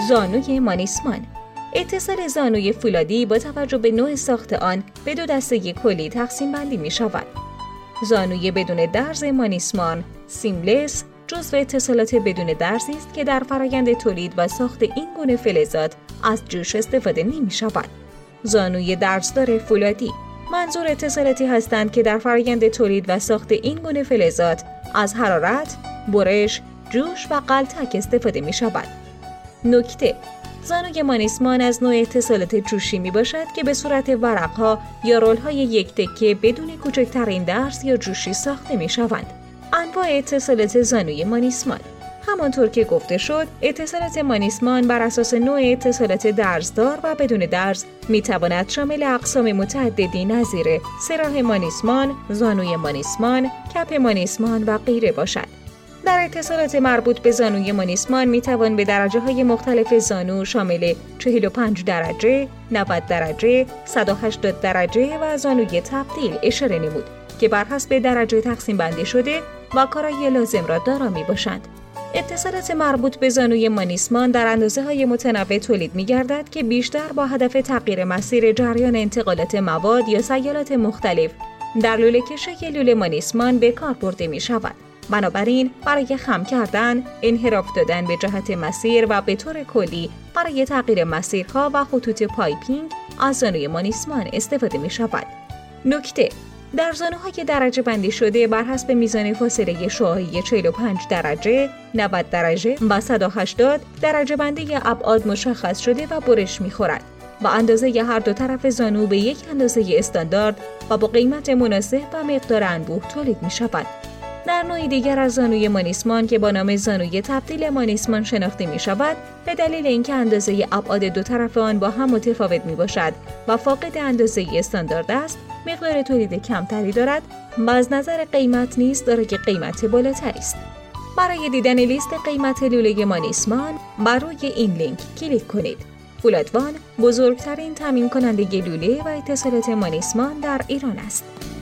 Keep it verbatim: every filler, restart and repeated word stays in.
زانوی مانیسمان. اتصال زانوی فولادی با توجه به نوع ساخت آن به دو دسته کلی تقسیم بندی می شود. زانوی بدون درز مانیسمان سیملس جزو اتصالات بدون درزی است که در فرآیند تولید و ساخت این گونه فلزات از جوش استفاده نمی شود. زانوی درزدار فولادی منظور اتصالاتی هستند که در فرآیند تولید و ساخت این گونه فلزات از حرارت، برش، جوش و غلتک استفاده می شود. نکته: زانوی مانیسمان از نوع اتصالات جوشی می باشد که به صورت ورقها یا رول‌های یک تکه بدون کوچکترین درز یا جوشی ساخته می شوند. انواع اتصالات زانوی مانیسمان: همانطور که گفته شد، اتصالات مانیسمان بر اساس نوع اتصالات درزدار و بدون درز می تواند شامل اقسام متعددی نظیر سراح مانیسمان، زانوی مانیسمان، کپ مانیسمان و غیره باشد. در اتصالات مربوط به زانوی مانیسمان می توان به درجه های مختلف زانو شامل چهل و پنج درجه، نود درجه، صد و هشتاد درجه و زانوی تبدیل اشاره نمود که بر حسب درجه تقسیم بندی شده و کارایی لازم را دارا می باشند. اتصالات مربوط به زانوی مانیسمان در اندازه‌های متنوع تولید می‌گردد که بیشتر با هدف تغییر مسیر جریان انتقالات مواد یا سیالات مختلف در لوله کشی لوله مانیسمان به کار برده می‌شود. بنابراین برای خم کردن، انحراف دادن به جهت مسیر و به طور کلی برای تغییر مسیرها و خطوط پایپینگ از زانوی مانیسمان استفاده می‌شود. نکته: در زانوهای درجه بندی شده بر حسب میزان فاصله شعاعی چهل و پنج درجه، نود درجه و صد و هشتاد درجه بندی ابعاد مشخص شده و برش می‌خورد و اندازه هر دو طرف زانو به یک اندازه استاندارد و با قیمت مناسب و مقدار انبوه تولید می‌شود. در نوع دیگر از زانوی مانیسمان که با نام زانوی تبدیل مانیسمان شناخته می شود، به دلیل اینکه اندازه ابعاد دو طرف آن با هم متفاوت می باشد و فاقد اندازه استاندارد است، مقدار تولید کمتری دارد و از نظر قیمت نیز دارای قیمت بالاتری است. برای دیدن لیست قیمت لوله مانیسمان بر روی این لینک کلیک کنید. فولادوان بزرگترین تامین کننده لوله و اتصالات مانیسمان در ایران است.